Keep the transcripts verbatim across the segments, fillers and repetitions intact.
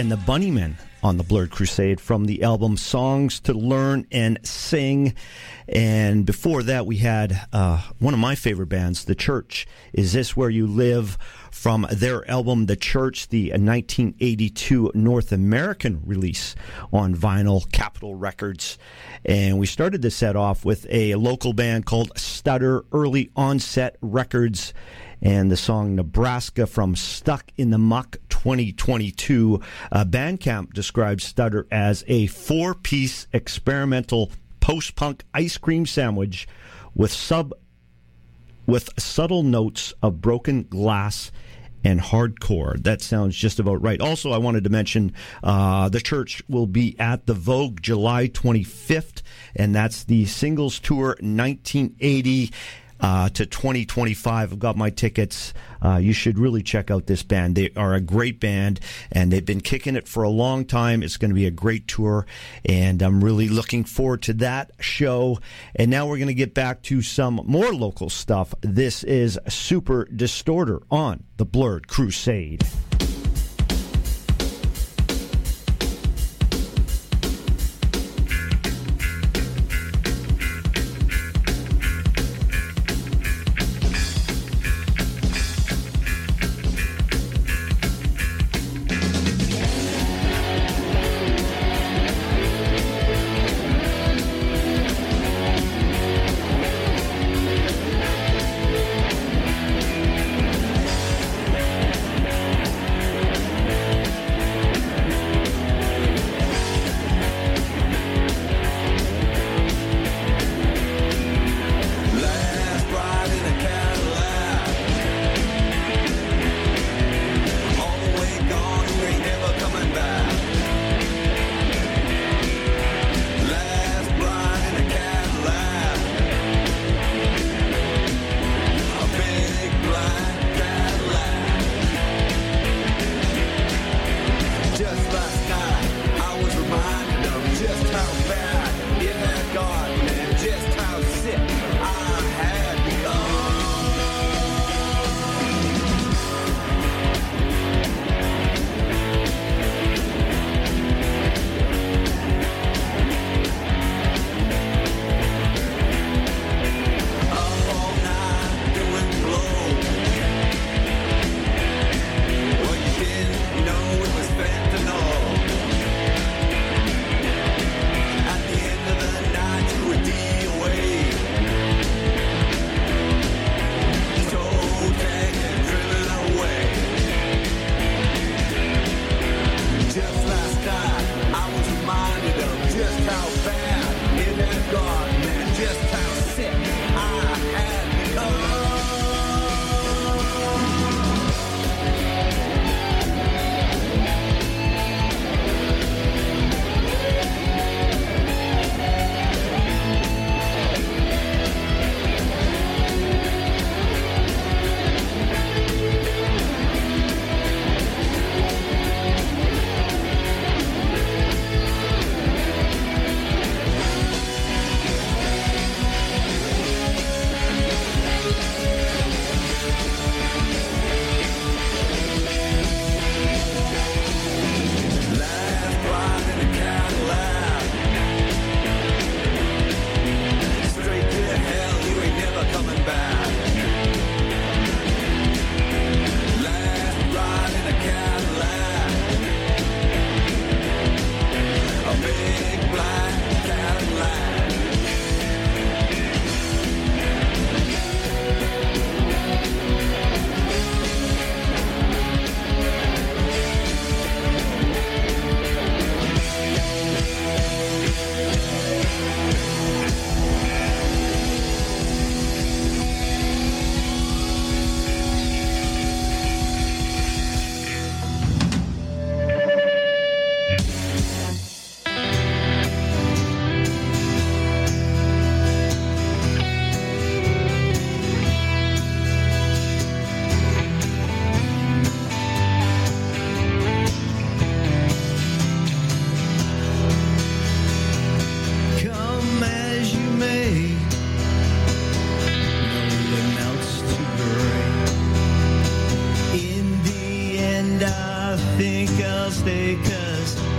and the Bunnymen on the Blurred Crusade from the album Songs to Learn and Sing. And before that, we had uh, one of my favorite bands, The Church. Is This Where You Live? From their album, The Church, the nineteen eighty-two North American release on vinyl, Capitol Records. And we started the set off with a local band called Stutter, Early Onset Records, and the song Nebraska from Stuck in the Muck twenty twenty-two. Uh, Bandcamp describes Stutter as a four-piece experimental post-punk ice cream sandwich with sub with subtle notes of broken glass and hardcore. That sounds just about right. Also, I wanted to mention uh, The Church will be at the Vogue July twenty-fifth, and that's the Singles Tour nineteen eighty uh, to twenty twenty-five. I've got my tickets. Uh, you should really check out this band. They are a great band, and they've been kicking it for a long time. It's going to be a great tour, and I'm really looking forward to that show. And now we're going to get back to some more local stuff. This is Super Distorter on the Blurred Crusade.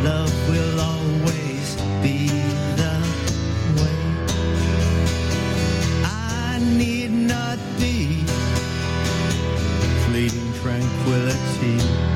love will always be the way. I need not be fleeting tranquility.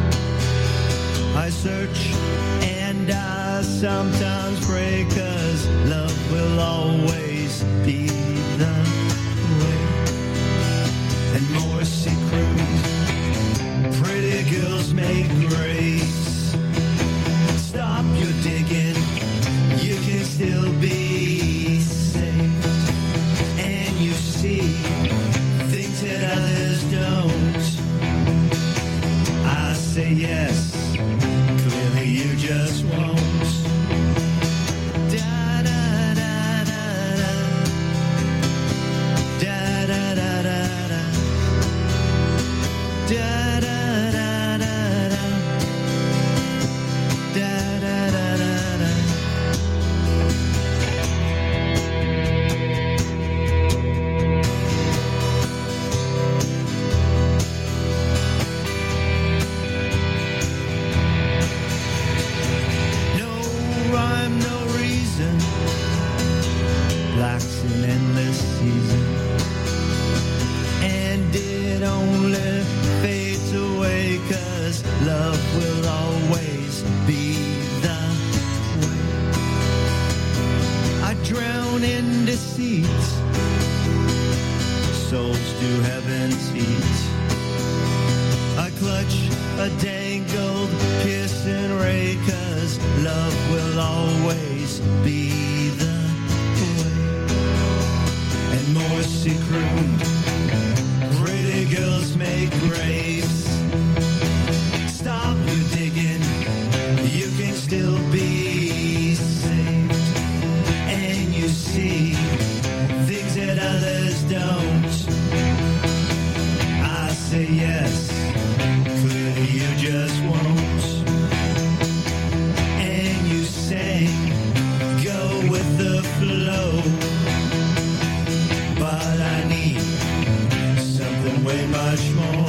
I search and I sometimes pray, 'cause love will always be the way. And more secret, pretty girls make grace. Stop your digging, you can still be saved. And you see things that others don't. I say yes, clearly you just won't. Da da da da da. Da da da da da. Da da da da da. Da da da da da. No rhyme, no reason. Black's an endless season, and it only fades away, 'cause love will always be the way. I drown in deceit, souls to heaven's heat. I clutch a dangled piercing ray, 'cause love will always be the way. And more secret, pretty girls make graves. Stop your digging, you can still be saved. And you see things that others don't. I say yes, clearly you just won't. And you say go with the flow, but I need something way much more.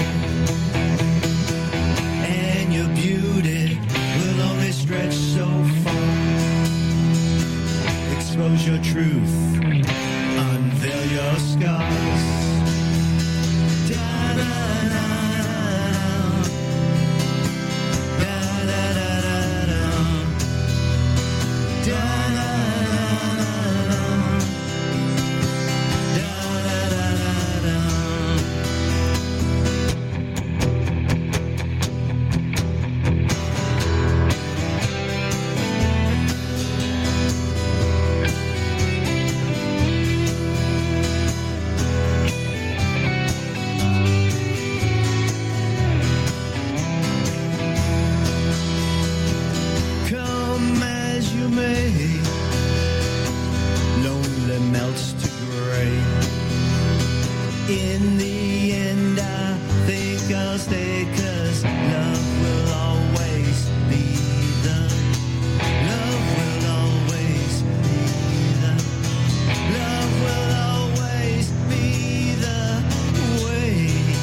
And your beauty will only stretch so far. Expose your truth, unveil your scars. Da da da da da da da da. Da da da da da da. Come as you may, lonely melts to gray. In the end I think I'll stay, 'cause love will always be the, love will always be the, love will always be the way.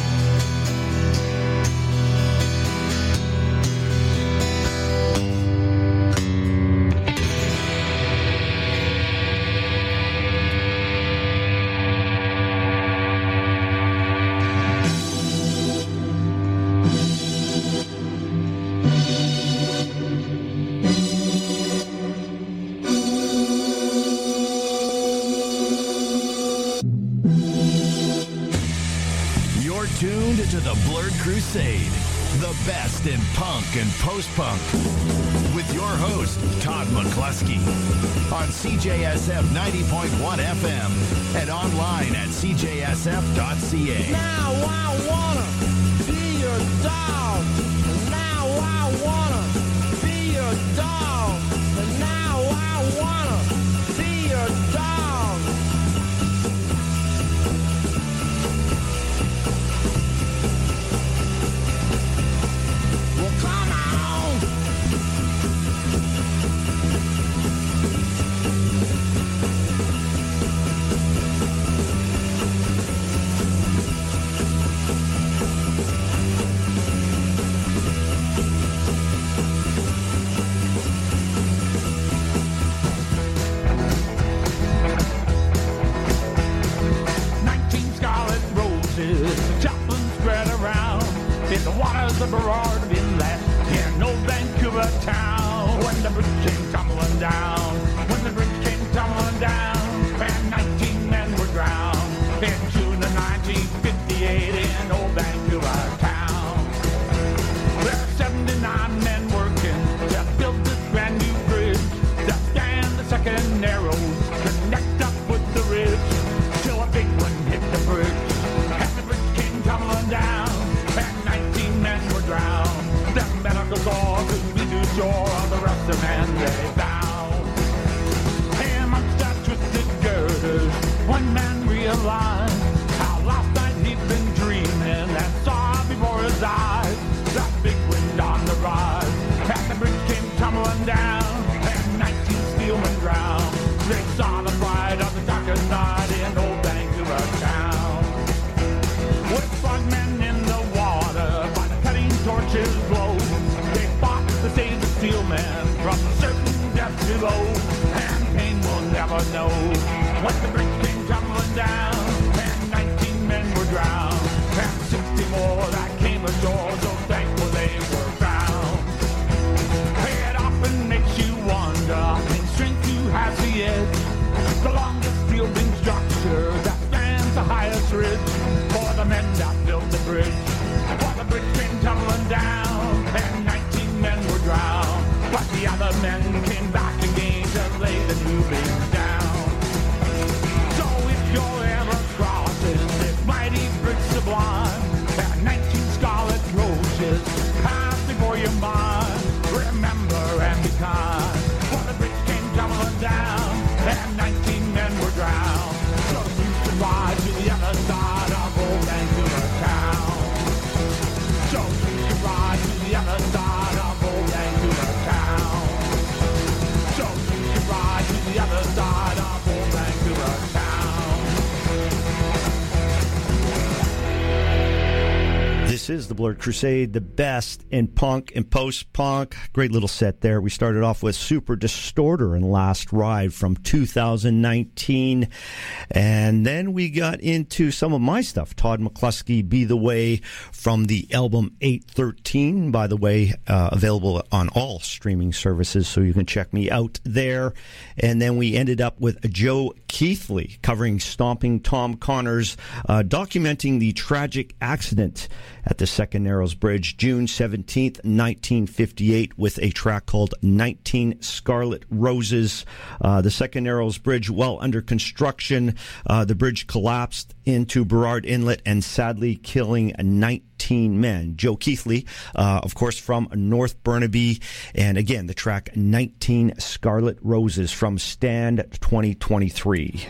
You're tuned to the Blurred Crusade, the best in punk and post-punk, with your host, Todd McCluskey, on C J S F ninety point one F M and online at c j s f dot c a. Now I wanna be your dog. Now I wanna be your dog. Now I wanna be your dog. Well, come on. the man they found. Hey, amongst that twisted girders, one man realized how last night he'd been dreaming and saw before his eyes that big wind on the rise. And the bridge came tumbling down, and nineteen steelmen drowned. They saw the pride of the darkest night in old Vancouver town. With frogmen in the water, by the cutting torches glow, they fought to save the steelmen from certain death below. And pain will never know. When the bridge came tumbling down, and nineteen men were drowned, and sixty more that came ashore, so thankful they were found. It often makes you wonder, in strength who has the edge, the longest steel beam structure that stands the highest ridge, for the men that built the bridge. For the bridge came tumbling down, and nineteen men were drowned, but the other men came back again to lay the new beam down. So if you're ever crossing this mighty bridge sublime, and nineteen scarlet roses pass before your mind, remember and be kind. For the bridge came tumbling down, and nineteen men were drowned. So you should ride to the other side of old Vancouver town. So you should ride to the other side of old Vancouver town. So you should ride to the other side of old Vancouver town. This is the Blurred Crusade, the best in punk and post-punk. Great little set there. We started off with Super Distorter and Last Ride from two thousand nineteen. And then we got into some of my stuff. Todd McCluskey, Be The Way, from the album eight thirteen. By the way, uh, available on all streaming services, so you can check me out there. And then we ended up with Joe Keithley covering Stomping Tom Connors, uh, documenting the tragic accident at the Second Narrows Bridge, June seventeenth, nineteen fifty-eight, with a track called nineteen Scarlet Roses. Uh, the Second Narrows Bridge, while under construction, uh, the bridge collapsed into Burrard Inlet and sadly killing nineteen men. Joe Keithley, uh, of course, from North Burnaby. And again, the track nineteen Scarlet Roses from Stand twenty twenty-three.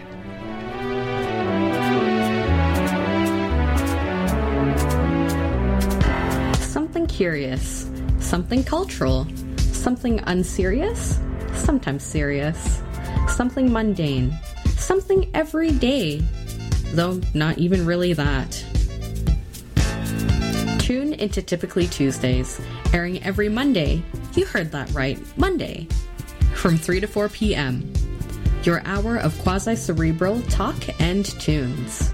Something curious, something cultural, something unserious, sometimes serious, something mundane, something everyday, though not even really that. Tune into Typically Tuesdays, airing every Monday. You heard that right, Monday, from three to four p.m. Your hour of quasi-cerebral talk and tunes.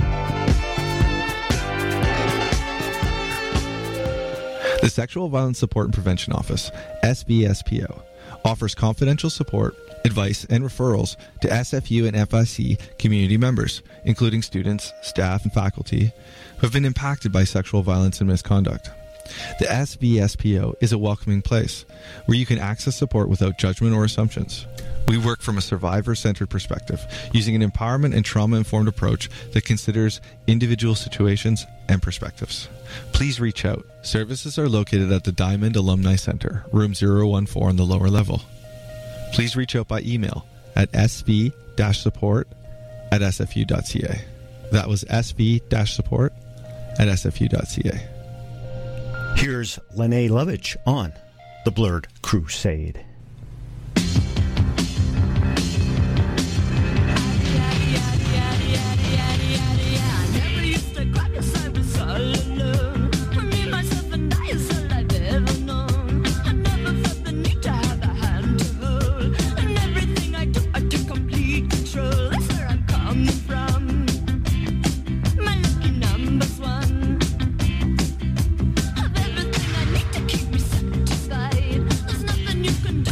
The Sexual Violence Support and Prevention Office, S V S P O, offers confidential support, advice, and referrals to S F U and F I C community members, including students, staff, and faculty who have been impacted by sexual violence and misconduct. The S V S P O is a welcoming place where you can access support without judgment or assumptions. We work from a survivor-centered perspective, using an empowerment and trauma-informed approach that considers individual situations and perspectives. Please reach out. Services are located at the Diamond Alumni Center, room zero one four on the lower level. Please reach out by email at s v dash support at s f u dot c a. That was s v dash support at s f u dot c a. Here's Lene Lovich on The Blurred Crusade. Keep me satisfied. There's nothing you can do.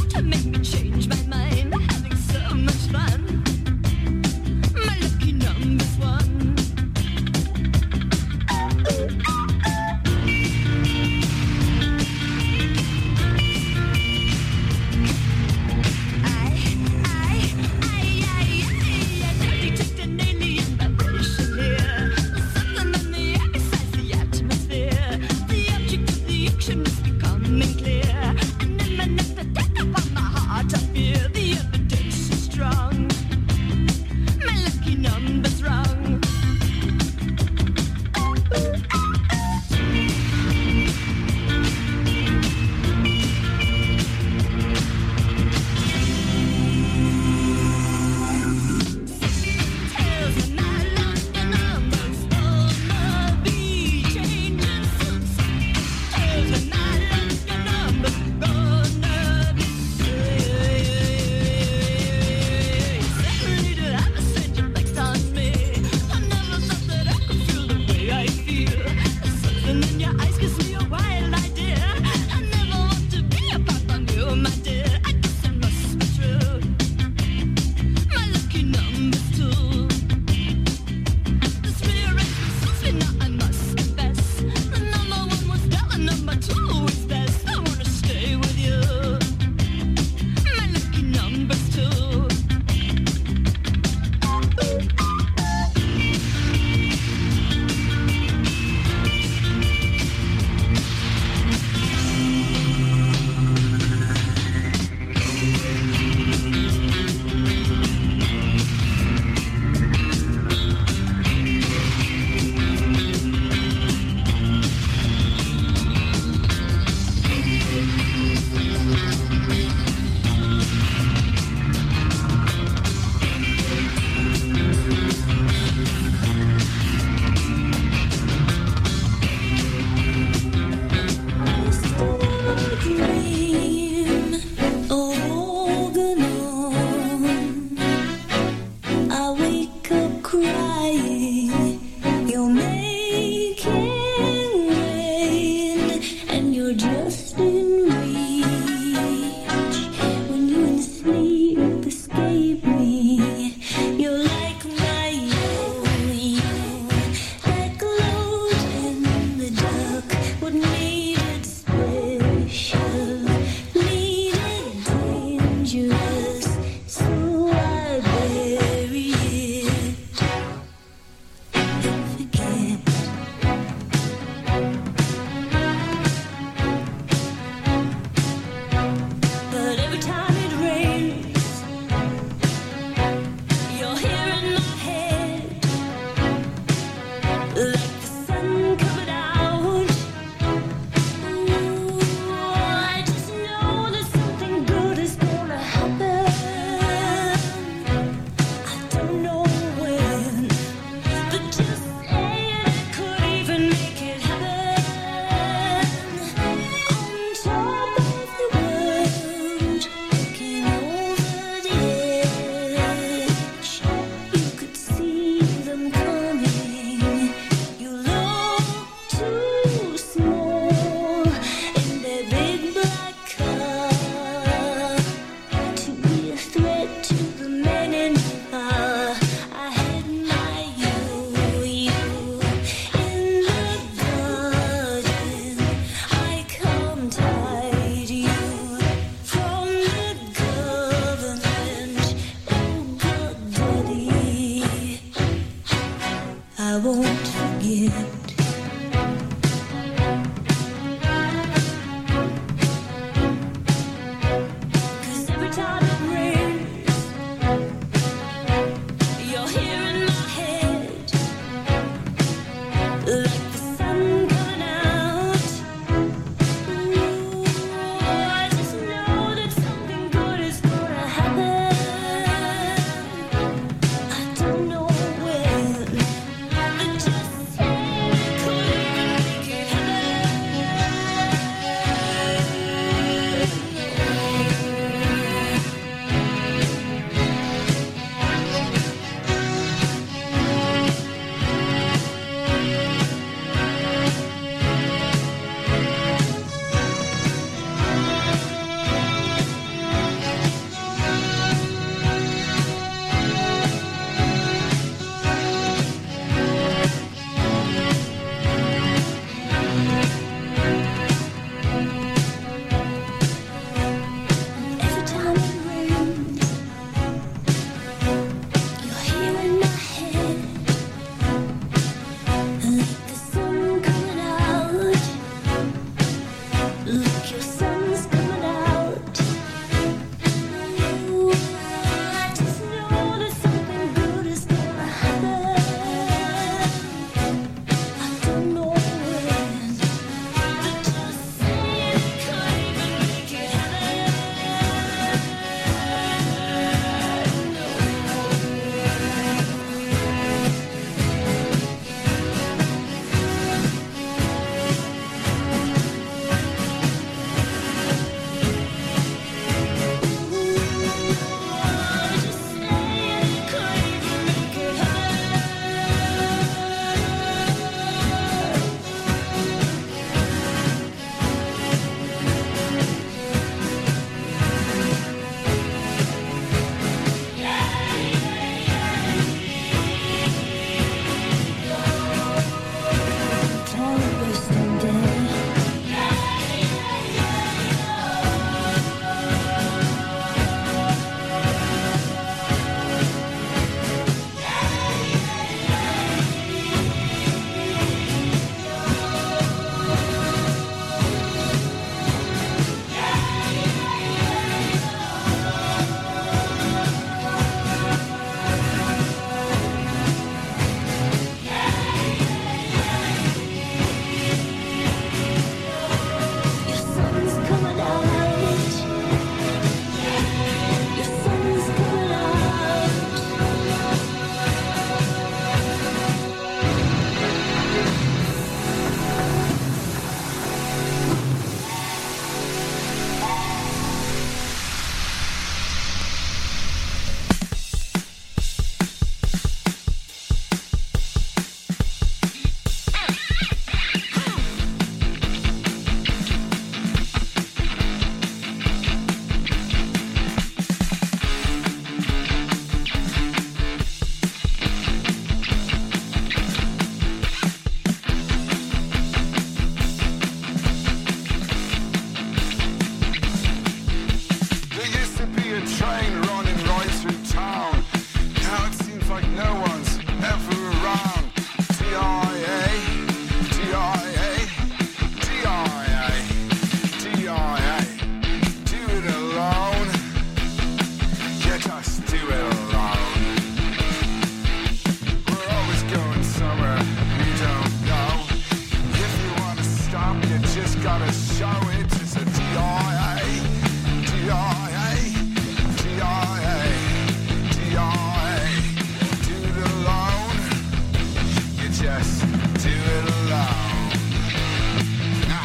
a train running right through town. Now it seems like no one's ever around. D I A, D I A, D I A, D I A. Do it alone. Yeah, just do it alone. We're always going somewhere we don't know. If you want to stop, you just gotta show it. It's a D I A, D I A, D I A, D I A. Do it alone. You just do it alone. Ah.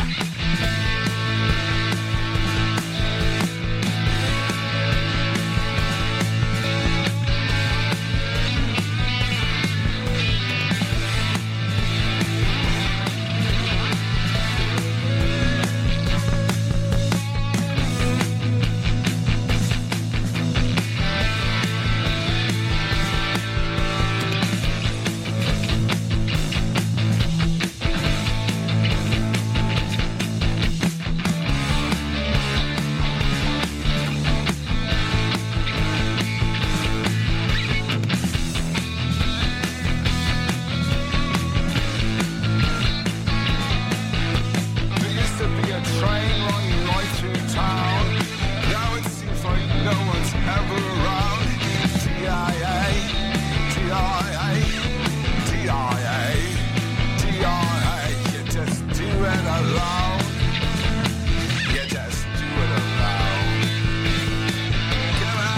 There used to be a train running right through town. Now it seems like no one's ever around. D I A, D I A, D I A, D I A. You just do it alone. You just do it alone. Come on.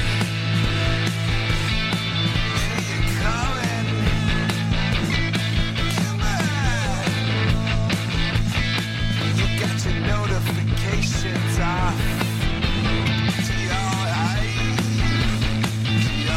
Here you coming. Come on. You got your notifications off. D I A, D I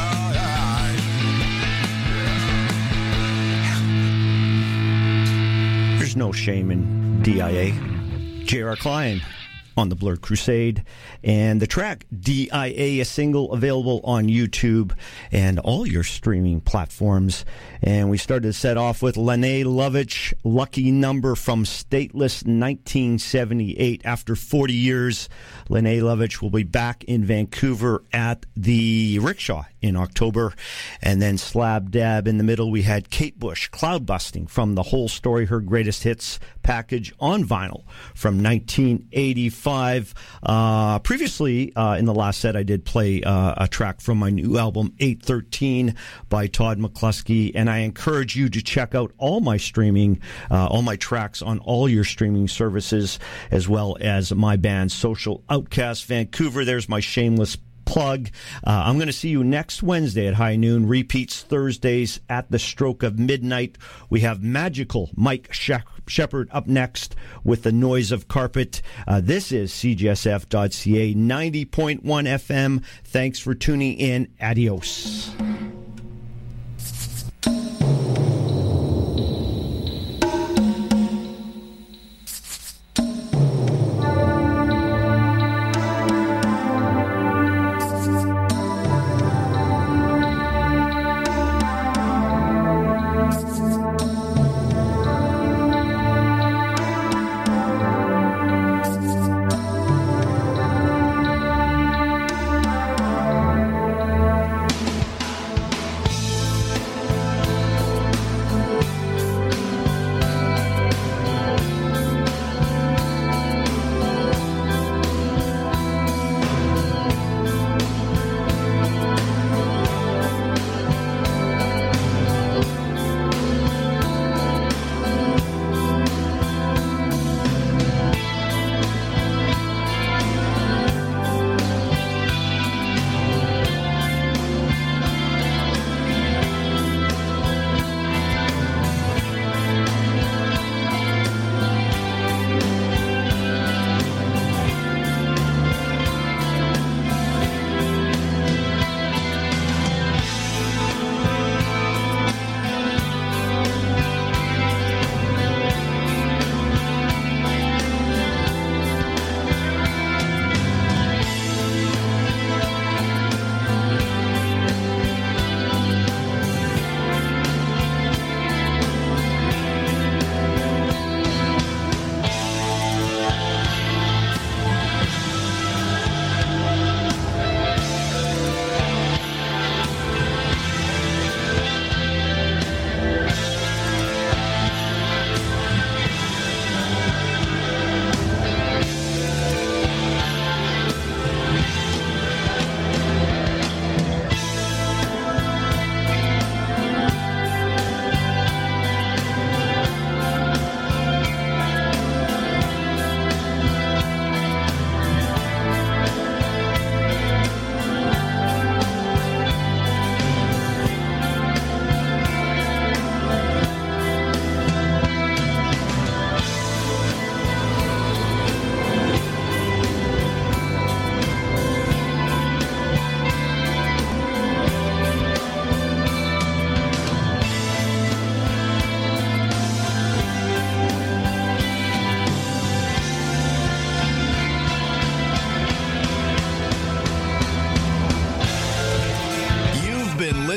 A. There's no shame in D I A. J R. Klein on the Blurred Crusade. And the track D I A, a single available on YouTube and all your streaming platforms. And we started to set off with Lene Lovich, Lucky Number from Stateless nineteen seventy-eight. After forty years, Lene Lovich will be back in Vancouver at the Rickshaw in October. And then slab dab in the middle, we had Kate Bush, Cloud Busting from The Whole Story, her greatest hits package on vinyl from nineteen eighty-five. Uh, previously, uh, in the last set, I did play uh, a track from my new album, eight thirteen, by Todd McCluskey. And I encourage you to check out all my streaming, uh, all my tracks on all your streaming services, as well as my band, Social Outcast Vancouver. There's my shameless plug. Uh, I'm going to see you next Wednesday at high noon. Repeats Thursdays at the stroke of midnight. We have magical Mike Shep- Shepard up next with The Noise of Carpet. Uh, this is C G S F dot C A ninety point one F M. Thanks for tuning in. Adios.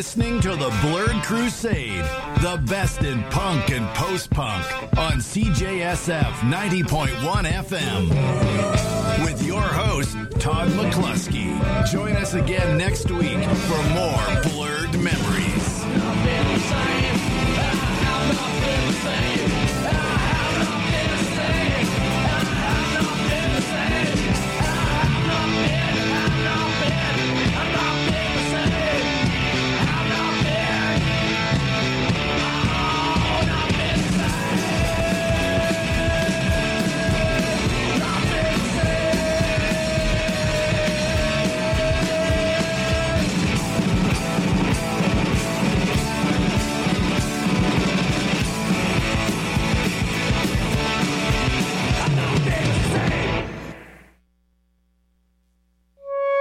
listening to the Blurred Crusade, the best in punk and post-punk on C J S F ninety point one F M. With your host, Todd McCluskey. Join us again next week for more Blurred